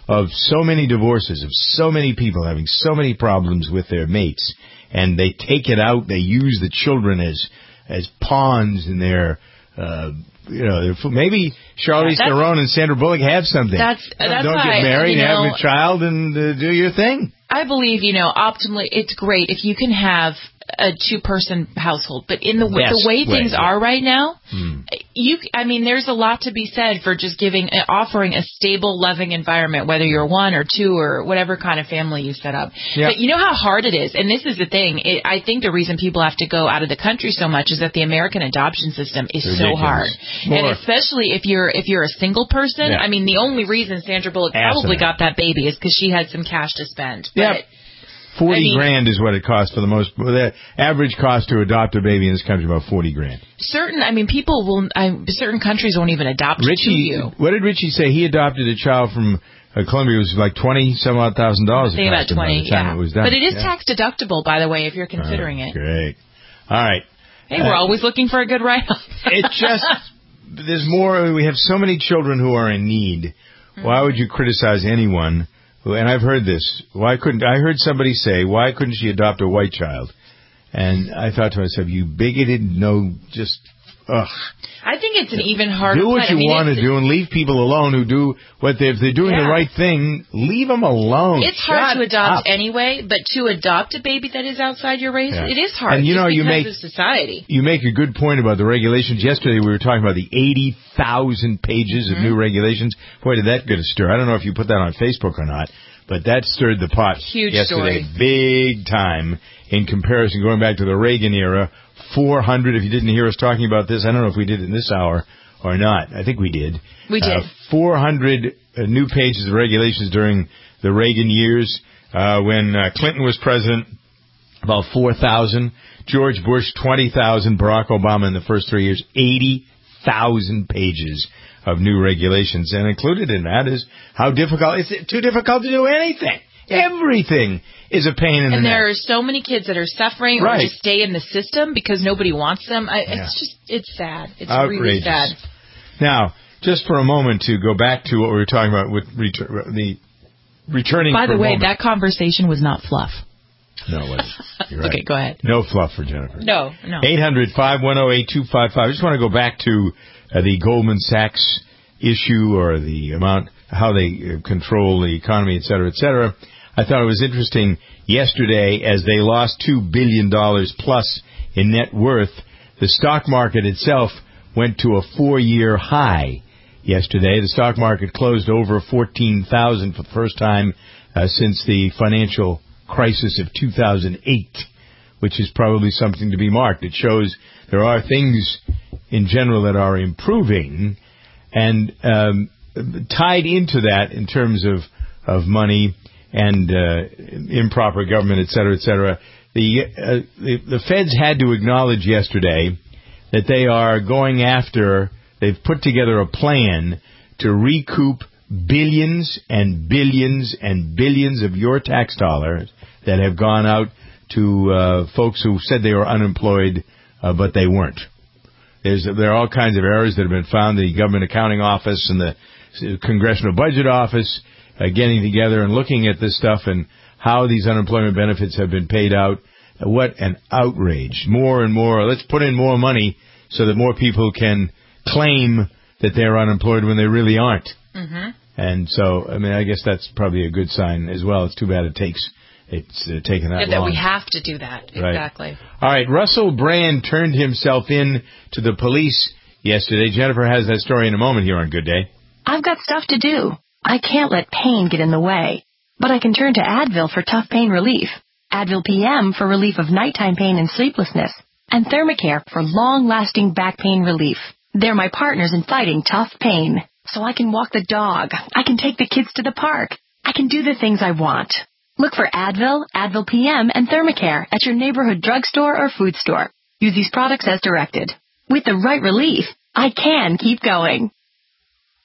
of so many divorces, of so many people having so many problems with their mates, and they take it out, they use the children as as pawns in their, uh, you know, their, maybe Charlize yeah, Theron and Sandra Bullock have something. That's, that's Don't why, get married, you know, have a child, and uh, do your thing. I believe, you know, optimally, it's great if you can have a two-person household, but in the, the way things way, are right now, hmm. you, I mean, there's a lot to be said for just giving, uh, offering a stable, loving environment, whether you're one or two or whatever kind of family you set up. Yep. But you know how hard it is, and this is the thing. It, I think the reason people have to go out of the country so much is that the American adoption system is Ridiculous. so hard, More. and especially if you're if you're a single person. Yeah. I mean, the only reason Sandra Bullock probably got that baby is because she had some cash to spend. Yep. But, Forty I mean, grand is what it costs for the most. The average cost to adopt a baby in this country is about forty grand. Certain, I mean, people will. I, certain countries won't even adopt Richie, to you. What did Richie say? He adopted a child from uh, Colombia. It was like twenty some odd thousand dollars. I think about twenty. Yeah, it was done. But it is yeah. tax deductible, by the way, if you're considering oh, it. Great. All right. Hey, uh, we're always looking for a good write-up. It just there's more. We have so many children who are in need. Mm-hmm. Why would you criticize anyone? And I've heard this. Why couldn't I heard somebody say, why couldn't she adopt a white child? And I thought to myself, you bigoted, no, just, ugh. I think it's an even harder Do what fight. you I mean, want to do and leave people alone who do what they, if they're doing yeah. the right thing, leave them alone. It's Shut hard to adopt up. anyway, but to adopt a baby that is outside your race, yeah. it is hard. And you know, just you because make, of society. You make a good point about the regulations. Yesterday we were talking about the eighty thousand pages mm-hmm. of new regulations. Boy, did that get a stir. I don't know if you put that on Facebook or not. But that stirred the pot Huge yesterday, story. big time in comparison, going back to the Reagan era. four hundred, if you didn't hear us talking about this, I don't know if we did in this hour or not. I think we did. We did. Uh, four hundred uh, new pages of regulations during the Reagan years. Uh, when uh, Clinton was president, about four thousand. George Bush, twenty thousand. Barack Obama in the first three years, eighty thousand pages of new regulations, and included in that is how difficult, it's too difficult to do anything. Everything is a pain in the neck. And there are so many kids that are suffering right. or just stay in the system because nobody wants them. I, yeah. It's just, it's sad. It's Outrageous. really sad. Now, just for a moment to go back to what we were talking about with retur- the returning By for the a way, moment. that conversation was not fluff. No, it wasn't. You're right. Okay, go ahead. No fluff for Jennifer. No, no. eight hundred, five one zero, eight two five five. I just want to go back to uh, the Goldman Sachs issue or the amount, how they uh, control the economy, et cetera, et cetera. I thought it was interesting yesterday as they lost two billion dollars plus in net worth, the stock market itself went to a four-year high yesterday. The stock market closed over fourteen thousand for the first time uh, since the financial crisis of two thousand eight, which is probably something to be marked. It shows there are things in general that are improving, and um, tied into that in terms of, of money and uh, improper government, et cetera, et cetera, the, uh, the, the Feds had to acknowledge yesterday that they are going after, they've put together a plan to recoup billions and billions and billions of your tax dollars that have gone out to uh, folks who said they were unemployed, uh, but they weren't. There's, there are all kinds of errors that have been found. The Government Accounting Office and the Congressional Budget Office uh, getting together and looking at this stuff and how these unemployment benefits have been paid out. What an outrage. More and more. Let's put in more money so that more people can claim that they're unemployed when they really aren't. Mm-hmm. And so, I mean, I guess that's probably a good sign as well. It's too bad it takes, it's uh, taken that yeah, long. That we have to do that. Right. Exactly. All right. Russell Brand turned himself in to the police yesterday. Jennifer has that story in a moment here on Good Day. I've got stuff to do. I can't let pain get in the way. But I can turn to Advil for tough pain relief, Advil P M for relief of nighttime pain and sleeplessness, and Thermacare for long-lasting back pain relief. They're my partners in fighting tough pain. So I can walk the dog. I can take the kids to the park. I can do the things I want. Look for Advil, Advil P M, and Thermacare at your neighborhood drugstore or food store. Use these products as directed. With the right relief, I can keep going.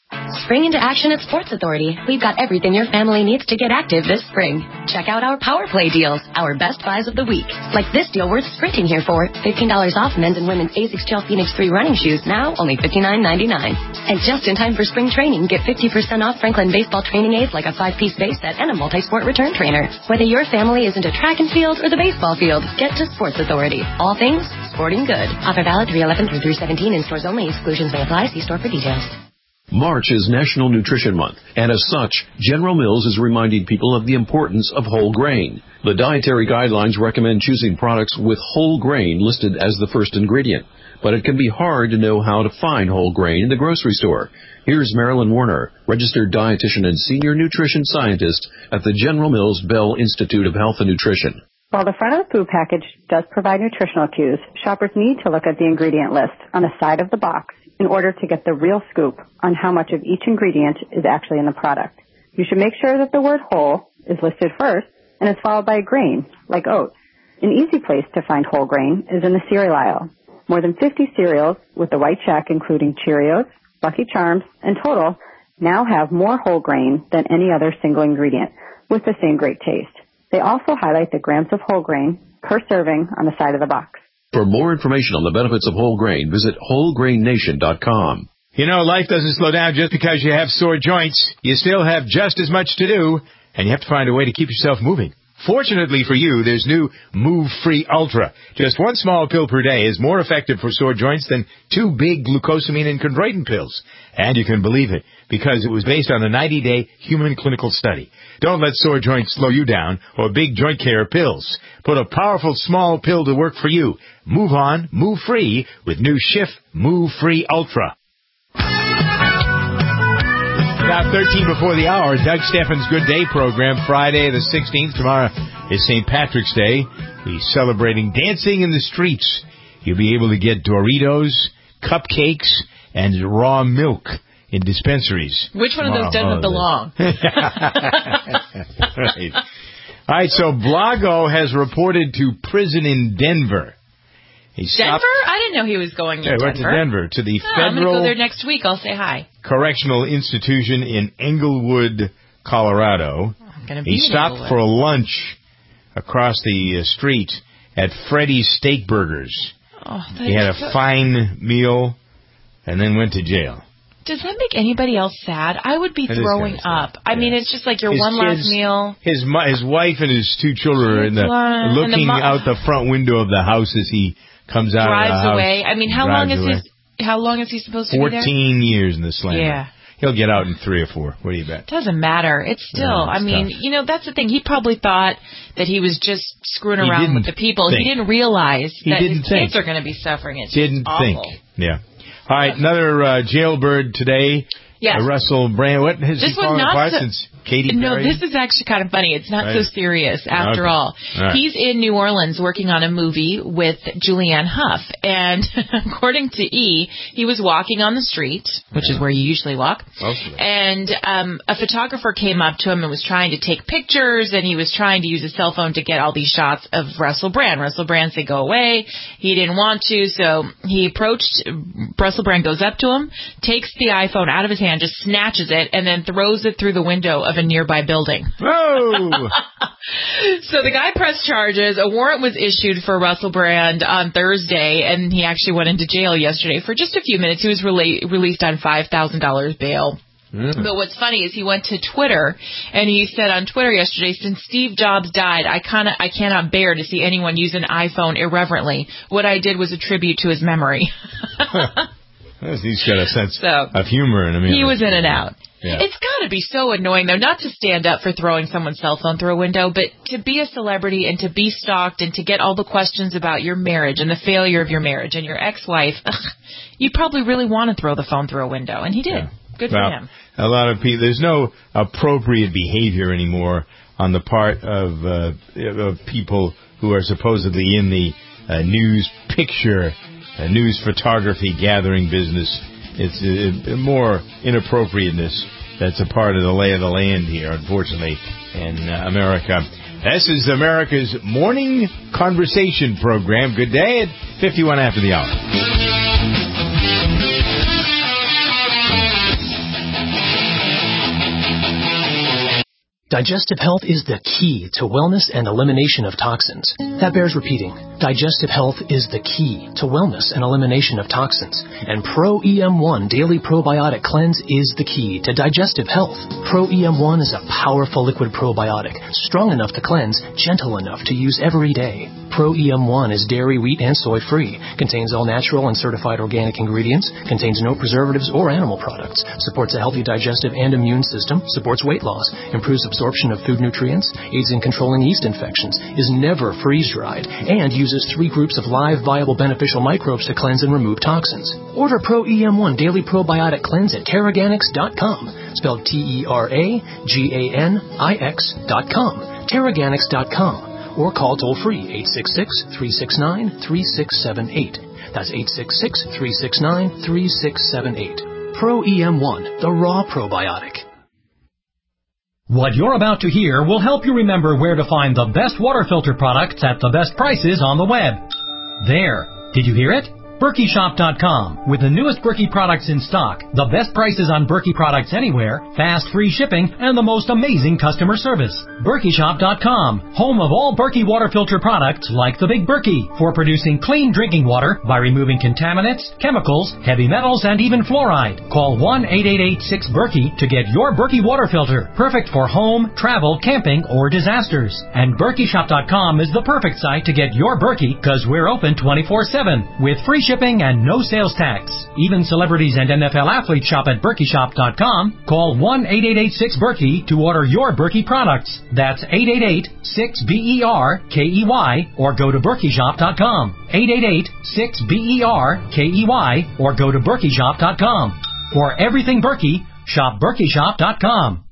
Spring into action at Sports Authority. We've got everything your family needs to get active this spring. Check out our Power Play deals, our best buys of the week. Like this deal worth sprinting here for. fifteen dollars off men's and women's ASICS Gel Phoenix three running shoes, now only fifty-nine ninety-nine. And just in time for spring training, get fifty percent off Franklin baseball training aids like a five-piece base set and a multi-sport return trainer. Whether your family is into track and field or the baseball field, get to Sports Authority. All things sporting good. Offer valid three eleven through three seventeen in stores only. Exclusions may apply. See store for details. March is National Nutrition Month, and as such, General Mills is reminding people of the importance of whole grain. The dietary guidelines recommend choosing products with whole grain listed as the first ingredient, but it can be hard to know how to find whole grain in the grocery store. Here's Marilyn Warner, registered dietitian and senior nutrition scientist at the General Mills Bell Institute of Health and Nutrition. While the front of the food package does provide nutritional cues, shoppers need to look at the ingredient list on the side of the box in order to get the real scoop on how much of each ingredient is actually in the product. You should make sure that the word whole is listed first and is followed by a grain, like oats. An easy place to find whole grain is in the cereal aisle. More than fifty cereals with the white check, including Cheerios, Lucky Charms, and Total, now have more whole grain than any other single ingredient, with the same great taste. They also highlight the grams of whole grain per serving on the side of the box. For more information on the benefits of whole grain, visit whole grain nation dot com. You know, life doesn't slow down just because you have sore joints. You still have just as much to do, and you have to find a way to keep yourself moving. Fortunately for you, there's new Move Free Ultra. Just one small pill per day is more effective for sore joints than two big glucosamine and chondroitin pills. And you can believe it, because it was based on a ninety-day human clinical study. Don't let sore joints slow you down or big joint care pills. Put a powerful small pill to work for you. Move on, move free with new Schiff Move Free Ultra. About thirteen before the hour, Doug Steffens' Good Day program, Friday the sixteenth. Tomorrow is Saint Patrick's Day. He's celebrating dancing in the streets. You'll be able to get Doritos, cupcakes, and raw milk in dispensaries. Which one of those doesn't belong? Right. All right, so Blago has reported to prison in Denver. He stopped, Denver? I didn't know he was going to yeah, Denver. went to Denver, to the oh, federal... I'm going to go there next week. I'll say hi. Correctional Institution in Englewood, Colorado. I'm gonna be he stopped Englewood. for a lunch across the uh, street at Freddy's Steak Burgers. Oh, he had a so... fine meal and then went to jail. Does that make anybody else sad? I would be that throwing kind of up. I mean, it's just like your his one kids, last meal. His his wife and his two children are in the, and looking the mo- out the front window of the house as he comes out drives of the house. away. I mean, how long is away. he? How long is he supposed to be there? Fourteen years in the slammer. Yeah. He'll get out in three or four. What do you bet? Doesn't matter. It's still, Yeah, it's I mean, tough. you know, that's the thing. He probably thought that he was just screwing He around with didn't the people. think. He didn't realize He that didn't his think. kids are going to be suffering. It's Didn't just think. awful. Yeah. All right, another uh, jailbird today. Yes. Uh, Russell Brand. What has This he was fallen not apart so- since Katy No, Perry? this is actually kind of funny. It's not Right. so serious after Okay. all. All right. He's in New Orleans working on a movie with Julianne Hough. And according to E, he was walking on the street, which Yeah. is where you usually walk. Mostly. And um, a photographer came up to him and was trying to take pictures, and he was trying to use his cell phone to get all these shots of Russell Brand. Russell Brand said, go away. He didn't want to, so he approached. Russell Brand goes up to him, takes the iPhone out of his hand, just snatches it, and then throws it through the window of a nearby building. Oh! So the guy pressed charges. A warrant was issued for Russell Brand on Thursday, and he actually went into jail yesterday for just a few minutes. He was rela- released on five thousand dollars bail. Mm. But what's funny is he went to Twitter, and he said on Twitter yesterday, since Steve Jobs died, I kinda, I cannot bear to see anyone use an iPhone irreverently. What I did was a tribute to his memory. He's got a sense So, of humor. And I mean, he was in and out. Yeah. It's got to be so annoying, though, not to stand up for throwing someone's cell phone through a window, but to be a celebrity and to be stalked and to get all the questions about your marriage and the failure of your marriage and your ex-wife, ugh, you probably really want to throw the phone through a window, and he did. Yeah. Good well, for him. A lot of people, there's no appropriate behavior anymore on the part of, uh, of people who are supposedly in the uh, news picture, uh, news photography gathering business. It's uh, more inappropriateness that's a part of the lay of the land here, unfortunately, in uh, America. This is America's morning conversation program. Good day at fifty-one after the hour. Digestive health is the key to wellness and elimination of toxins. That bears repeating. Digestive health is the key to wellness and elimination of toxins. And Pro E M one Daily Probiotic Cleanse is the key to digestive health. Pro E M one is a powerful liquid probiotic, strong enough to cleanse, gentle enough to use every day. Pro E M one is dairy, wheat, and soy-free, contains all natural and certified organic ingredients, contains no preservatives or animal products, supports a healthy digestive and immune system, supports weight loss, improves absorption of food nutrients, aids in controlling yeast infections, is never freeze-dried, and uses three groups of live, viable, beneficial microbes to cleanse and remove toxins. Order Pro E M one Daily Probiotic Cleanse at Terraganix dot com, spelled T E R A G A N I X dot com, Terraganix dot com. Or call toll-free eight six six, three six nine, three six seven eight. That's eight six six, three six nine, three six seven eight. Pro E M one, the raw probiotic. What you're about to hear will help you remember where to find the best water filter products at the best prices on the web. There. Did you hear it? Berkey Shop dot com. With the newest Berkey products in stock, the best prices on Berkey products anywhere, fast free shipping, and the most amazing customer service. Berkey Shop dot com, home of all Berkey water filter products like the Big Berkey, for producing clean drinking water by removing contaminants, chemicals, heavy metals, and even fluoride. Call one eight eight eight six Berkey to get your Berkey water filter, perfect for home, travel, camping, or disasters. And Berkey Shop dot com is the perfect site to get your Berkey, because we're open twenty-four seven with free shipping and no sales tax. Even celebrities and N F L athletes shop at Berkey Shop dot com. Call one eight eight eight six Berkey to order your Berkey products. That's eight eight eight six B E R K E Y or go to Berkey Shop dot com. eight eight eight six B E R K E Y or go to Berkey Shop dot com. For everything Berkey, shop Berkey Shop dot com.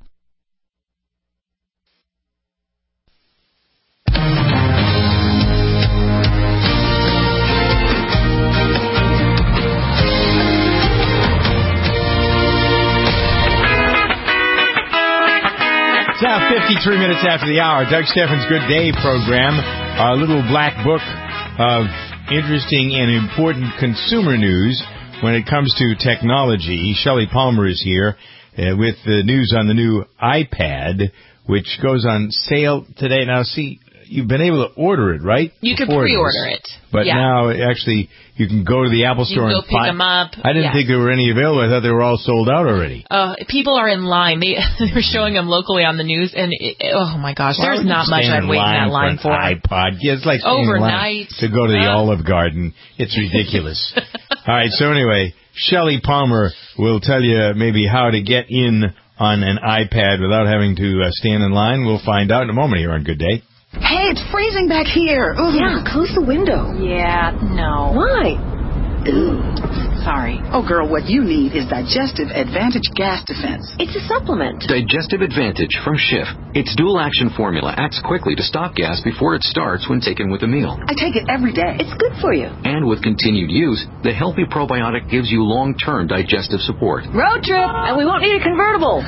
It's now fifty-three minutes after the hour. Doug Steffens' Good Day program, our little black book of interesting and important consumer news when it comes to technology. Shelley Palmer is here uh, with the news on the new iPad, which goes on sale today. Now, see, you've been able to order it, right? You can Before pre-order this. it. But yeah. now, actually, you can go to the Apple Store you can go and pick find them up. I didn't yeah. think there were any available. I thought they were all sold out already. Uh, people are in line. They, they were showing them locally on the news, and it, oh my gosh, Why there's would not you much stand I'd wait in that line for. for. An iPod. Yeah, it's like standing overnight in line to go to the uh, Olive Garden. It's ridiculous. All right, so anyway, Shelley Palmer will tell you maybe how to get in on an iPad without having to uh, stand in line. We'll find out in a moment here on Good Day. Hey, it's freezing back here. Ugh. Yeah, close the window. Yeah, no. Why? Ooh. Sorry. Oh, girl, what you need is Digestive Advantage Gas Defense. It's a supplement. Digestive Advantage from Schiff. Its dual-action formula acts quickly to stop gas before it starts when taken with a meal. I take it every day. It's good for you. And with continued use, the healthy probiotic gives you long-term digestive support. Road trip, and we won't need a convertible.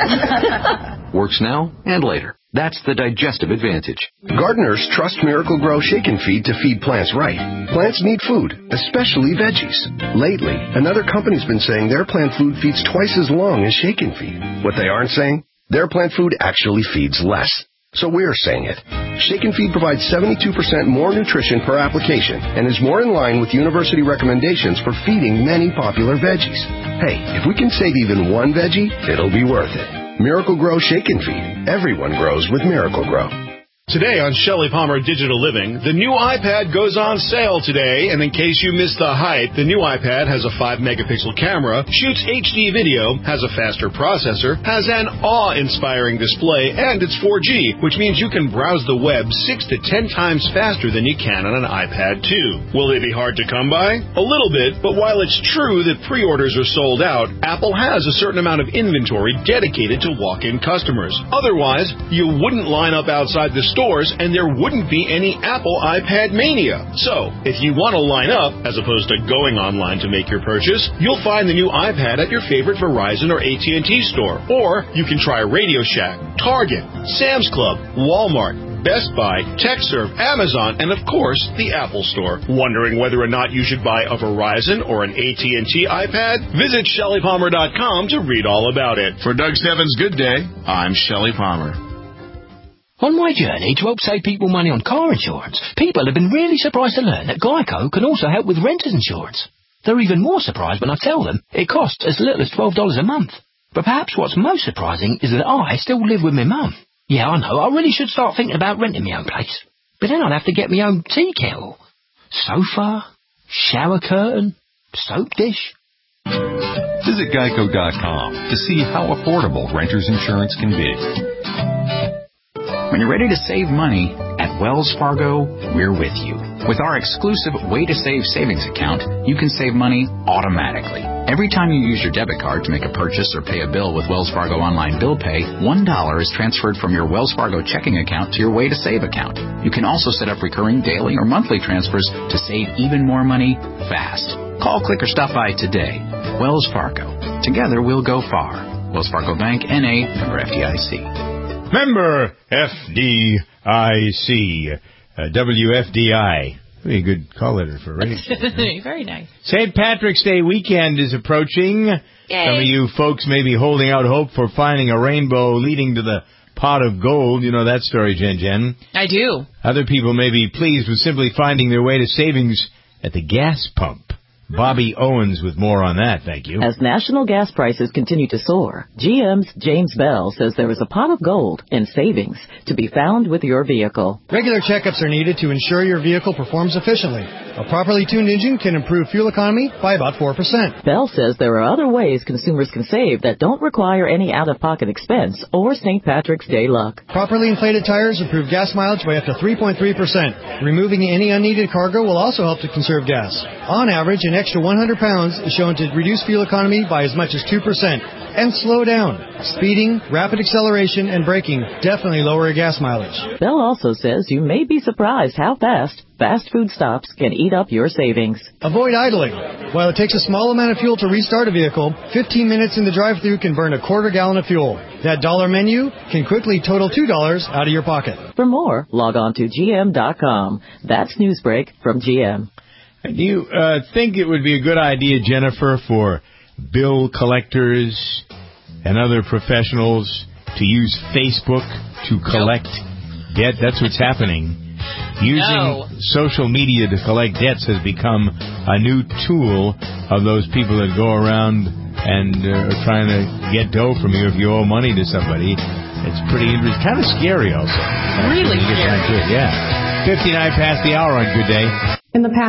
Works now and later. That's the Digestive Advantage. Gardeners trust Miracle-Gro Shake and Feed to feed plants right. Plants need food, especially veggies. Lately, another company's been saying their plant food feeds twice as long as Shake and Feed. What they aren't saying? Their plant food actually feeds less. So we're saying it. Shake and Feed provides seventy-two percent more nutrition per application and is more in line with university recommendations for feeding many popular veggies. Hey, if we can save even one veggie, it'll be worth it. Miracle-Gro Shake and Feed. Everyone grows with Miracle-Gro. Today on Shelley Palmer Digital Living, the new iPad goes on sale today, and in case you missed the hype, the new iPad has a five megapixel camera, shoots H D video, has a faster processor, has an awe-inspiring display, and it's four G, which means you can browse the web six to ten times faster than you can on an iPad two. Will they be hard to come by? A little bit, but while it's true that pre-orders are sold out, Apple has a certain amount of inventory dedicated to walk-in customers. Otherwise, you wouldn't line up outside the store stores, and there wouldn't be any Apple iPad mania. So, if you want to line up, as opposed to going online to make your purchase, you'll find the new iPad at your favorite Verizon or A T and T store. Or you can try Radio Shack, Target, Sam's Club, Walmart, Best Buy, TechServe, Amazon, and of course, the Apple Store. Wondering whether or not you should buy a Verizon or an A T and T iPad? Visit Shelley Palmer dot com to read all about it. For Doug Steffens' Good Day, I'm Shelley Palmer. On my journey to help save people money on car insurance, people have been really surprised to learn that Geico can also help with renter's insurance. They're even more surprised when I tell them it costs as little as twelve dollars a month. But perhaps what's most surprising is that I still live with my mum. Yeah, I know, I really should start thinking about renting my own place. But then I'd have to get my own tea kettle, sofa, shower curtain, soap dish. Visit geico dot com to see how affordable renter's insurance can be. When you're ready to save money, at Wells Fargo, we're with you. With our exclusive Way to Save savings account, you can save money automatically. Every time you use your debit card to make a purchase or pay a bill with Wells Fargo Online Bill Pay, one dollar is transferred from your Wells Fargo checking account to your Way to Save account. You can also set up recurring daily or monthly transfers to save even more money fast. Call, click, or stop by today. Wells Fargo. Together we'll go far. Wells Fargo Bank, N A, member F D I C. Member F D I C, uh, W F D I. Very good call letter for radio. Very nice. Saint Patrick's Day weekend is approaching. Yay. Some of you folks may be holding out hope for finding a rainbow leading to the pot of gold. You know that story, Jen Jen. I do. Other people may be pleased with simply finding their way to savings at the gas pump. Bobby Owens with more on that, thank you. As national gas prices continue to soar, G M's James Bell says there is a pot of gold in savings to be found with your vehicle. Regular checkups are needed to ensure your vehicle performs efficiently. A properly tuned engine can improve fuel economy by about four percent. Bell says there are other ways consumers can save that don't require any out-of-pocket expense or Saint Patrick's Day luck. Properly inflated tires improve gas mileage by up to three point three percent. Removing any unneeded cargo will also help to conserve gas. On average, an extra one hundred pounds is shown to reduce fuel economy by as much as two percent. And slow down. Speeding, rapid acceleration, and braking definitely lower your gas mileage. Bell also says you may be surprised how fast fast food stops can eat up your savings. Avoid idling. While it takes a small amount of fuel to restart a vehicle, fifteen minutes in the drive-thru can burn a quarter gallon of fuel. That dollar menu can quickly total two dollars out of your pocket. For more, log on to G M dot com. That's Newsbreak from G M. Do you uh, think it would be a good idea, Jennifer, for bill collectors and other professionals to use Facebook to collect nope. debt? That's what's happening. Using no. social media to collect debts has become a new tool of those people that go around and uh, are trying to get dough from you if you owe money to somebody. It's pretty interesting. Kind of scary also. Really scary. Yeah. fifty-nine past the hour on Good Day. In the past